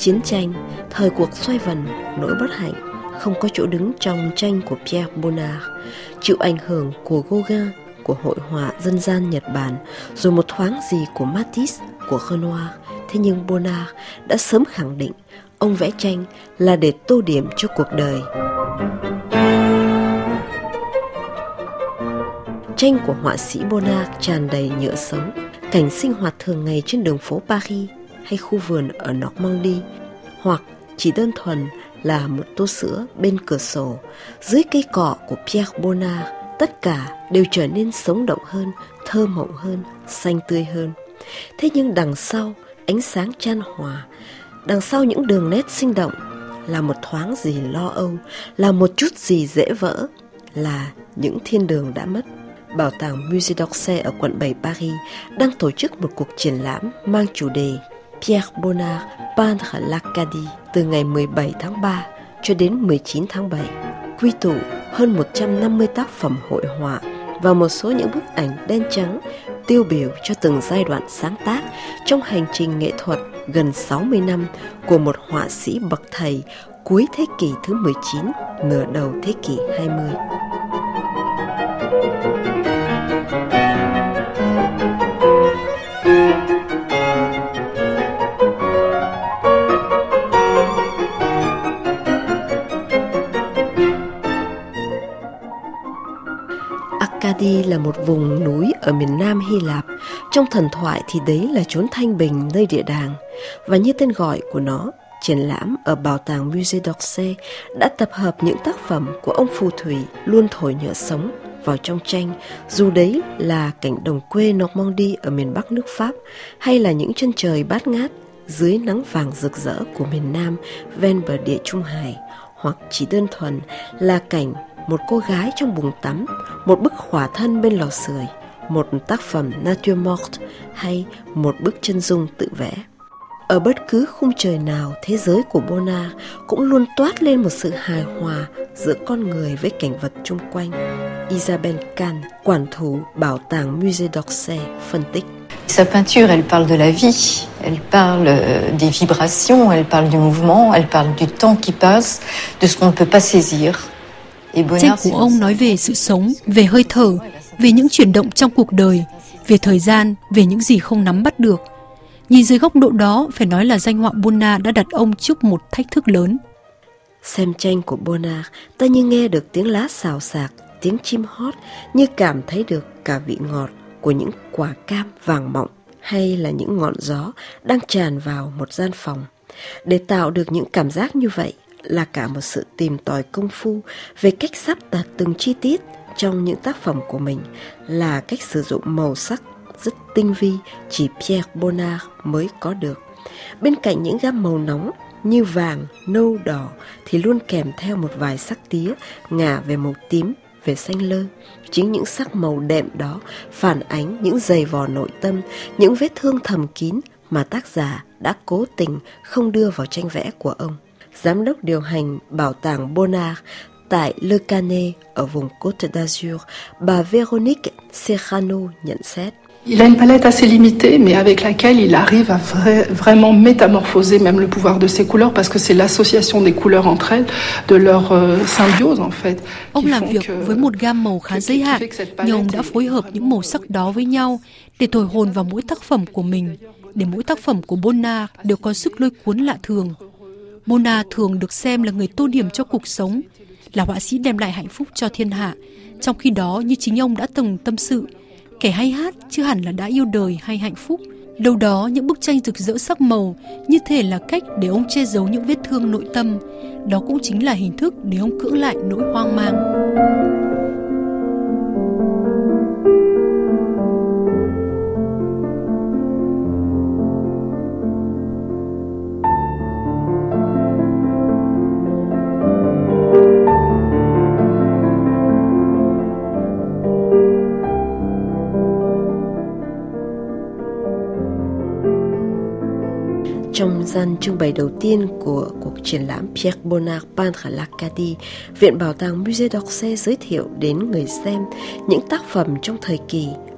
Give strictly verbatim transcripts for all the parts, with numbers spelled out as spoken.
Chiến tranh, thời cuộc xoay vần, nỗi bất hạnh không có chỗ đứng trong tranh của Pierre Bonnard. Chịu ảnh hưởng của Gauguin, của hội họa dân gian Nhật Bản, rồi một thoáng gì của Matisse, của Renoir, thế nhưng Bonnard đã sớm khẳng định ông vẽ tranh là để tô điểm cho cuộc đời. Tranh của họa sĩ Bonnard tràn đầy nhựa sống, cảnh sinh hoạt thường ngày trên đường phố Paris hay khu vườn ở Normandy, hoặc chỉ đơn thuần là một tô sữa bên cửa sổ, dưới cây cọ của Pierre Bonnard, tất cả đều trở nên sống động hơn, thơ mộng hơn, xanh tươi hơn. Thế nhưng đằng sau ánh sáng chan hòa, đằng sau những đường nét sinh động là một thoáng gì lo âu, là một chút gì dễ vỡ, là những thiên đường đã mất. Bảo tàng Musée d'Orsay ở quận bảy Paris đang tổ chức một cuộc triển lãm mang chủ đề Pierre Bonnard peindre l'Acadie từ ngày mười bảy tháng ba cho đến mười chín tháng bảy, quy tụ hơn một trăm năm mươi tác phẩm hội họa và một số những bức ảnh đen trắng tiêu biểu cho từng giai đoạn sáng tác trong hành trình nghệ thuật gần sáu mươi năm của một họa sĩ bậc thầy cuối thế kỷ thứ mười chín, nửa đầu thế kỷ hai mươi. Acadie là một vùng núi ở miền Nam Hy Lạp. Trong thần thoại thì đấy là chốn thanh bình nơi địa đàng. Và như tên gọi của nó, triển lãm ở Bảo tàng Musée d'Orsay đã tập hợp những tác phẩm của ông phù thủy luôn thổi nhựa sống vào trong tranh, dù đấy là cảnh đồng quê Normandy ở miền Bắc nước Pháp, hay là những chân trời bát ngát dưới nắng vàng rực rỡ của miền Nam ven bờ địa Trung Hải, hoặc chỉ đơn thuần là cảnh một cô gái trong bồn tắm, một bức khỏa thân bên lò sưởi, một tác phẩm nature morte hay một bức chân dung tự vẽ. Ở bất cứ khung trời nào, thế giới của Bonnard cũng luôn toát lên một sự hài hòa giữa con người với cảnh vật chung quanh. Isabelle Kahn, quản thủ Bảo tàng Musée d'Orsay, phân tích. Sa peinture, elle parle de la vie, elle parle des vibrations, elle parle du mouvement, elle parle du temps qui passe, de ce qu'on ne peut pas saisir. Tranh của ông nói về sự sống, về hơi thở, về những chuyển động trong cuộc đời, về thời gian, về những gì không nắm bắt được. Nhìn dưới góc độ đó, phải nói là danh họa Bonnard đã đặt ông trước một thách thức lớn. Xem tranh của Bonnard, ta như nghe được tiếng lá xào xạc, tiếng chim hót, như cảm thấy được cả vị ngọt của những quả cam vàng mọng, hay là những ngọn gió đang tràn vào một gian phòng. Để tạo được những cảm giác như vậy là cả một sự tìm tòi công phu về cách sắp đặt từng chi tiết trong những tác phẩm của mình, là cách sử dụng màu sắc rất tinh vi chỉ Pierre Bonnard mới có được. Bên cạnh những gam màu nóng như vàng, nâu, đỏ thì luôn kèm theo một vài sắc tía ngả về màu tím, về xanh lơ. Chính những sắc màu đệm đó phản ánh những giày vò nội tâm, những vết thương thầm kín mà tác giả đã cố tình không đưa vào tranh vẽ của ông. Giám đốc điều hành Bảo tàng Bonnard tại Le Canet ở vùng Côte d'Azur, bà Véronique Serrano nhận xét. Il a une palette assez limitée, mais avec laquelle il arrive à vra- vraiment métamorphoser même le pouvoir de ses couleurs, parce que c'est l'association des couleurs entre elles, de leur uh, symbiose en fait. Ông làm việc với một gam màu khá giới hạn, nhưng ông đã phối hợp những màu sắc đó với nhau để thổi hồn vào mỗi tác phẩm của mình, để mỗi tác phẩm của Bonnard đều có sức lôi cuốn lạ thường. Bonnard thường được xem là người tô điểm cho cuộc sống, là họa sĩ đem lại hạnh phúc cho thiên hạ. Trong khi đó, như chính ông đã từng tâm sự, kẻ hay hát chưa hẳn là đã yêu đời hay hạnh phúc. Đâu đó những bức tranh rực rỡ sắc màu như thể là cách để ông che giấu những vết thương nội tâm. Đó cũng chính là hình thức để ông cưỡng lại nỗi hoang mang. Trong gian trưng bày đầu tiên của cuộc triển lãm Pierre Bonnard peindre l'Acadie, Viện Bảo tàng Musée d'Orsay giới thiệu đến người xem những tác phẩm trong thời kỳ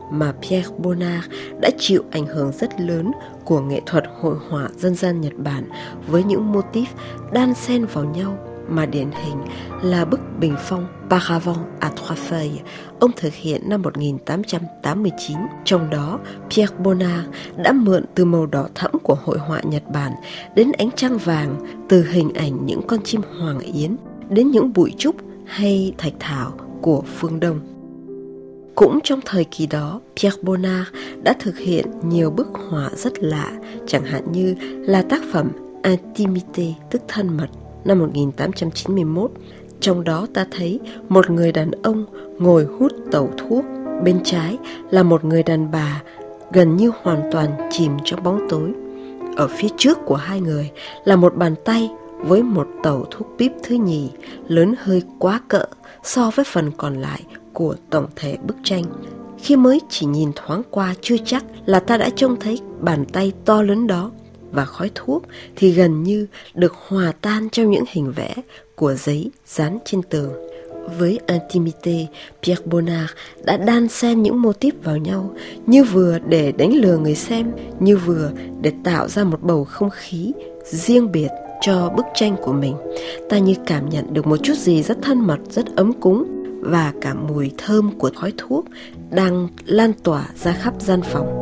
mà Pierre Bonnard đã chịu ảnh hưởng rất lớn của nghệ thuật hội họa dân gian Nhật Bản với những mô típ đan xen vào nhau, mà điển hình là bức bình phong Paravent à trois feuilles ông thực hiện năm một nghìn tám trăm tám mươi chín. Trong đó, Pierre Bonnard đã mượn từ màu đỏ thẫm của hội họa Nhật Bản đến ánh trăng vàng, từ hình ảnh những con chim hoàng yến đến những bụi trúc hay thạch thảo của phương Đông. Cũng trong thời kỳ đó, Pierre Bonnard đã thực hiện nhiều bức họa rất lạ, chẳng hạn như là tác phẩm Intimité, tức thân mật, năm một nghìn tám trăm chín mươi mốt. Trong đó ta thấy một người đàn ông ngồi hút tẩu thuốc, bên trái là một người đàn bà gần như hoàn toàn chìm trong bóng tối. Ở phía trước của hai người là một bàn tay với một tẩu thuốc píp thứ nhì, lớn hơi quá cỡ so với phần còn lại của tổng thể bức tranh. Khi mới chỉ nhìn thoáng qua chưa chắc là ta đã trông thấy bàn tay to lớn đó, và khói thuốc thì gần như được hòa tan trong những hình vẽ của giấy dán trên tường. Với Intimité, Pierre Bonnard đã đan xen những mô típ vào nhau, như vừa để đánh lừa người xem, như vừa để tạo ra một bầu không khí riêng biệt cho bức tranh của mình. Ta như cảm nhận được một chút gì rất thân mật, rất ấm cúng, và cả mùi thơm của khói thuốc đang lan tỏa ra khắp gian phòng.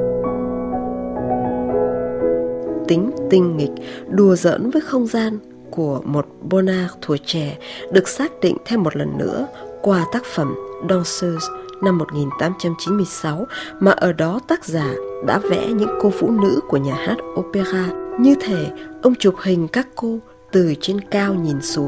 Tính tinh nghịch, đùa giỡn với không gian của một Bonnard tuổi trẻ được xác định thêm một lần nữa qua tác phẩm Danseuse năm một nghìn tám trăm chín mươi sáu, mà ở đó tác giả đã vẽ những cô phụ nữ của nhà hát opera, như thể ông chụp hình các cô từ trên cao nhìn xuống.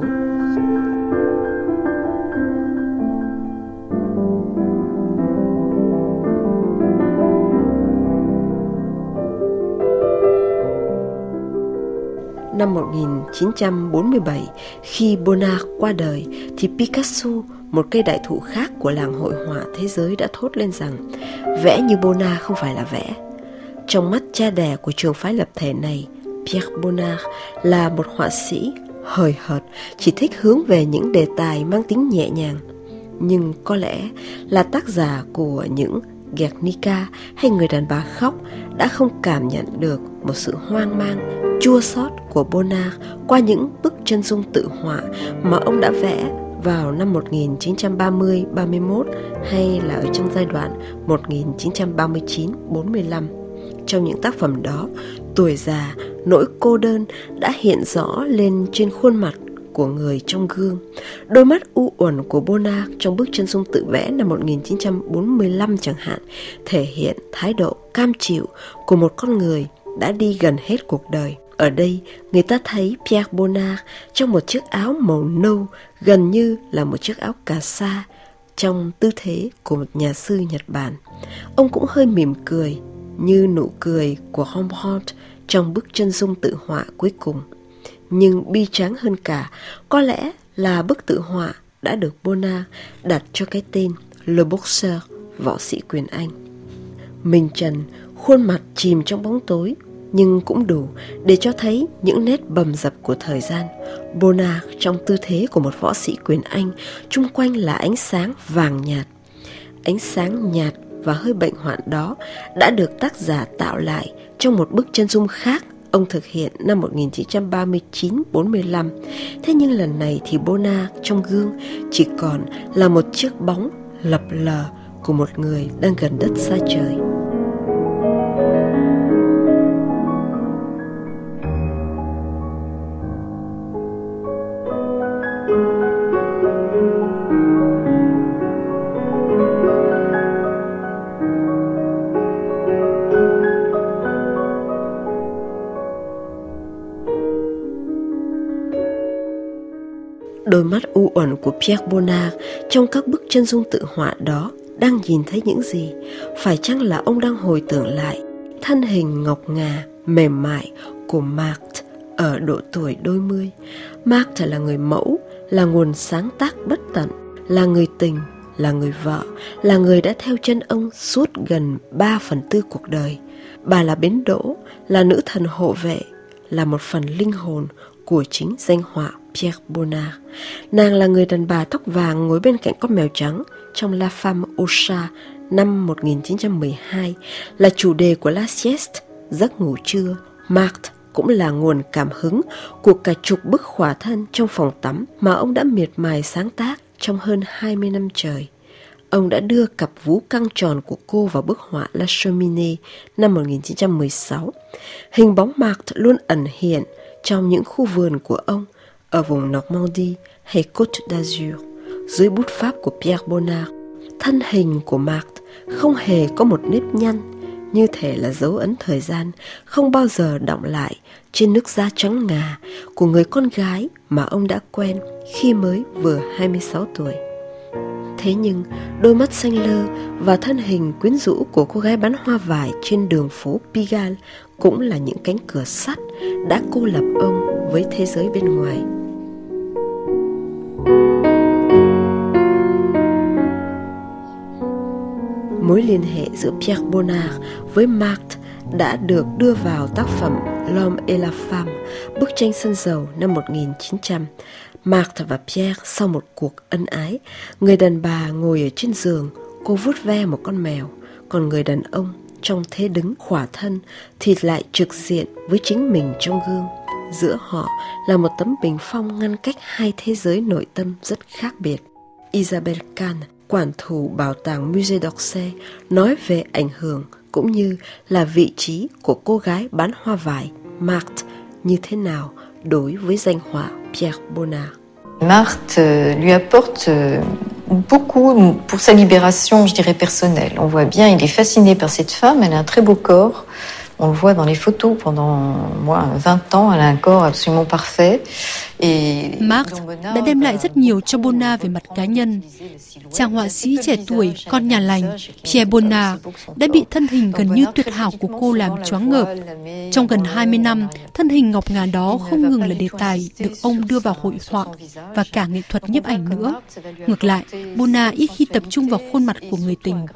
Năm một nghìn chín trăm bốn mươi bảy, khi Bonnard qua đời, thì Picasso, một cây đại thụ khác của làng hội họa thế giới, đã thốt lên rằng vẽ như Bonnard không phải là vẽ. Trong mắt cha đẻ của trường phái lập thể này, Pierre Bonnard là một họa sĩ hời hợt, chỉ thích hướng về những đề tài mang tính nhẹ nhàng. Nhưng có lẽ là tác giả của những Guernica hay Người đàn bà khóc đã không cảm nhận được một sự hoang mang, chua xót của Bonnard qua những bức chân dung tự họa mà ông đã vẽ vào năm một nghìn chín trăm ba mươi đến ba mươi mốt, hay là ở trong giai đoạn một nghìn chín trăm ba mươi chín đến bốn mươi lăm. Trong những tác phẩm đó, tuổi già, nỗi cô đơn đã hiện rõ lên trên khuôn mặt của người trong gương. Đôi mắt u uẩn của Bonnard trong bức chân dung tự vẽ năm một nghìn chín trăm bốn mươi lăm chẳng hạn, thể hiện thái độ cam chịu của một con người đã đi gần hết cuộc đời. Ở đây, người ta thấy Pierre Bonnard trong một chiếc áo màu nâu, gần như là một chiếc áo cà sa, trong tư thế của một nhà sư Nhật Bản. Ông cũng hơi mỉm cười, như nụ cười của Rembrandt trong bức chân dung tự họa cuối cùng. Nhưng bi tráng hơn cả, có lẽ là bức tự họa đã được Bonnard đặt cho cái tên Le Boxeur, võ sĩ quyền Anh. Mình trần, khuôn mặt chìm trong bóng tối, nhưng cũng đủ để cho thấy những nét bầm dập của thời gian. Bonnard trong tư thế của một võ sĩ quyền Anh, chung quanh là ánh sáng vàng nhạt. Ánh sáng nhạt và hơi bệnh hoạn đó đã được tác giả tạo lại trong một bức chân dung khác ông thực hiện năm một nghìn chín trăm ba mươi chín đến bốn mươi lăm. Thế nhưng lần này thì Bonnard trong gương chỉ còn là một chiếc bóng lập lờ của một người đang gần đất xa trời. Đôi mắt u uẩn của Pierre Bonnard trong các bức chân dung tự họa đó đang nhìn thấy những gì? Phải chăng là ông đang hồi tưởng lại thân hình ngọc ngà, mềm mại của Marthe ở độ tuổi đôi mươi? Marthe là người mẫu, là nguồn sáng tác bất tận, là người tình, là người vợ, là người đã theo chân ông suốt gần ba phần tư cuộc đời. Bà là bến đỗ, là nữ thần hộ vệ, là một phần linh hồn của chính danh họa Pierre Bonnard. Nàng là người đàn bà tóc vàng ngồi bên cạnh con mèo trắng trong La Femme au Chat năm một nghìn chín trăm mười hai là chủ đề của La Sieste, giấc ngủ trưa. Marthe cũng là nguồn cảm hứng của cả chục bức khỏa thân trong phòng tắm mà ông đã miệt mài sáng tác trong hơn hai mươi năm trời. Ông đã đưa cặp vú căng tròn của cô vào bức họa La Cheminée năm một nghìn chín trăm mười sáu. Hình bóng Marthe luôn ẩn hiện trong những khu vườn của ông ở vùng Normandie hay Côte d'Azur, dưới bút pháp của Pierre Bonnard. Thân hình của Marthe không hề có một nếp nhăn, như thể là dấu ấn thời gian không bao giờ đọng lại trên nước da trắng ngà của người con gái mà ông đã quen khi mới vừa hai mươi sáu tuổi. Thế nhưng đôi mắt xanh lơ và thân hình quyến rũ của cô gái bán hoa vải trên đường phố Pigalle cũng là những cánh cửa sắt đã cô lập ông với thế giới bên ngoài. Mối liên hệ giữa Pierre Bonnard với Marthe đã được đưa vào tác phẩm L'homme et la femme, bức tranh sân dầu năm một nghìn chín trăm. Marthe và Pierre sau một cuộc ân ái, người đàn bà ngồi ở trên giường, cô vuốt ve một con mèo, còn người đàn ông trong thế đứng khỏa thân thì lại trực diện với chính mình trong gương. Giữa họ là một tấm bình phong ngăn cách hai thế giới nội tâm rất khác biệt. Isabelle Kahn, quản thủ bảo tàng Musée d'Orsay, nói về ảnh hưởng cũng như là vị trí của cô gái bán hoa vải Marthe như thế nào đối với danh họa Pierre Bonnard. Marthe lui apporte beaucoup pour sa libération, je dirais, personnelle. On voit bien, il est fasciné par cette femme, elle a un très beau corps. On le voit dans les photos pendant moi, vingt ans, elle a un corps absolument parfait. Marthe đã đem lại rất nhiều cho Bonnard về mặt cá nhân. Chàng họa sĩ trẻ tuổi, con nhà lành, Pierre Bonnard đã bị thân hình gần như tuyệt hảo của cô làm choáng ngợp. Trong gần hai mươi năm, thân hình ngọc ngà đó không ngừng là đề tài được ông đưa vào hội họa và cả nghệ thuật nhiếp ảnh nữa. Ngược lại, Bonnard ít khi tập trung vào khuôn mặt của người tình.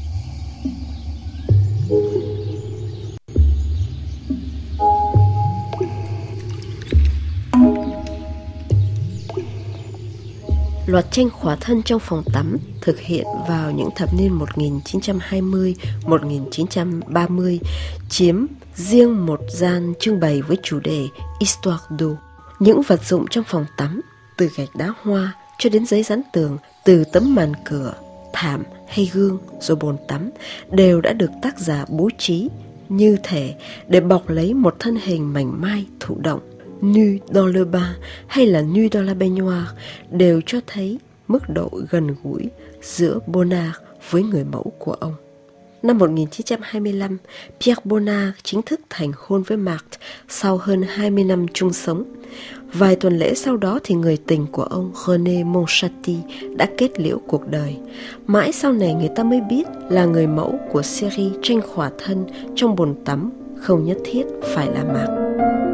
Loạt tranh khỏa thân trong phòng tắm thực hiện vào những thập niên một nghìn chín trăm hai mươi đến một nghìn chín trăm ba mươi chiếm riêng một gian trưng bày với chủ đề Histoire d'eau. Những vật dụng trong phòng tắm, từ gạch đá hoa cho đến giấy dán tường, từ tấm màn cửa, thảm hay gương rồi bồn tắm đều đã được tác giả bố trí như thể để bọc lấy một thân hình mảnh mai thụ động. Nu dans le bain hay là Nu dans la baignoire đều cho thấy mức độ gần gũi giữa Bonnard với người mẫu của ông. Năm một nghìn chín trăm hai mươi lăm, Pierre Bonnard chính thức thành hôn với Marthe sau hơn hai mươi năm chung sống. Vài tuần lễ sau đó thì người tình của ông René Montchatti đã kết liễu cuộc đời. Mãi sau này người ta mới biết là người mẫu của series tranh khỏa thân trong bồn tắm không nhất thiết phải là Marthe.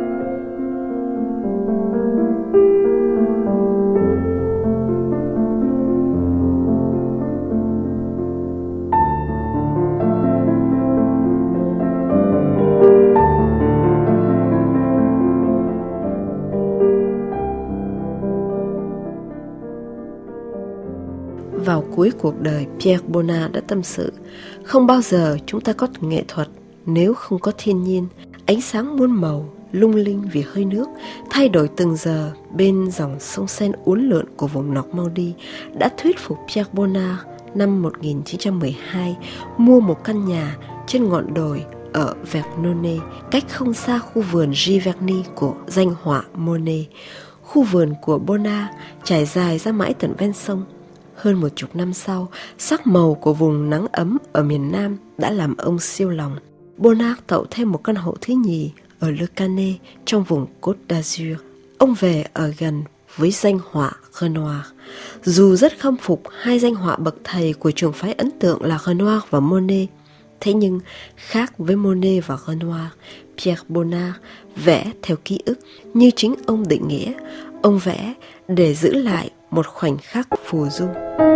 Vào cuối cuộc đời, Pierre Bonnard đã tâm sự: không bao giờ chúng ta có nghệ thuật nếu không có thiên nhiên. Ánh sáng muôn màu, lung linh vì hơi nước, thay đổi từng giờ bên dòng sông Seine uốn lượn của vùng Normandie đã thuyết phục Pierre Bonnard năm một nghìn chín trăm mười hai mua một căn nhà trên ngọn đồi ở Vernonnet, cách không xa khu vườn Giverny của danh họa Monet. Khu vườn của Bonnard trải dài ra mãi tận ven sông. Hơn một chục năm sau, sắc màu của vùng nắng ấm ở miền Nam đã làm ông siêu lòng. Bonnard tậu thêm một căn hộ thứ nhì ở Le Canet trong vùng Côte d'Azur. Ông về ở gần với danh họa Renoir. Dù rất khâm phục hai danh họa bậc thầy của trường phái ấn tượng là Renoir và Monet, thế nhưng khác với Monet và Renoir, Pierre Bonnard vẽ theo ký ức như chính ông định nghĩa. Ông vẽ để giữ lại một khoảnh khắc phù du.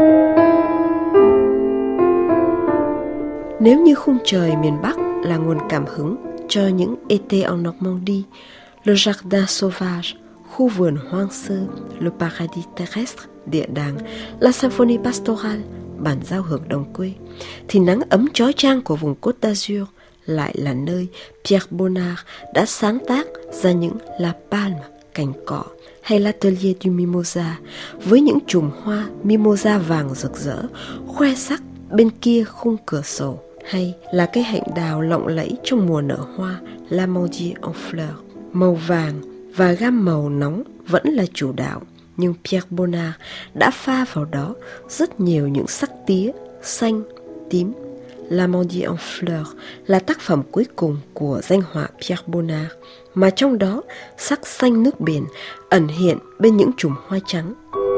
Nếu như khung trời miền Bắc là nguồn cảm hứng cho những Été en Normandie, Le Jardin Sauvage, khu vườn hoang sơ, Le Paradis Terrestre, địa đàng, La Symphonie Pastorale, bản giao hưởng đồng quê, thì nắng ấm chói chang của vùng Côte d'Azur lại là nơi Pierre Bonnard đã sáng tác ra những La Palme, cành cọ, hay l'Atelier du Mimosa với những chùm hoa mimosa vàng rực rỡ, khoe sắc bên kia khung cửa sổ, hay là cây hạnh đào lộng lẫy trong mùa nở hoa l'Amandier en fleurs. Màu vàng và gam màu nóng vẫn là chủ đạo, nhưng Pierre Bonnard đã pha vào đó rất nhiều những sắc tía, xanh, tím. L'Amandier en fleurs là tác phẩm cuối cùng của danh họa Pierre Bonnard, mà trong đó sắc xanh nước biển ẩn hiện bên những chùm hoa trắng.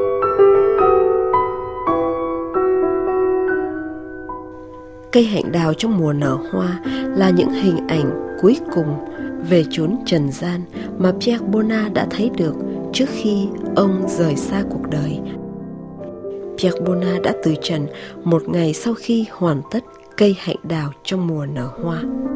Cây hạnh đào trong mùa nở hoa là những hình ảnh cuối cùng về chốn trần gian mà Pierre Bonnard đã thấy được trước khi ông rời xa cuộc đời. Pierre Bonnard đã từ trần một ngày sau khi hoàn tất cây hạnh đào trong mùa nở hoa.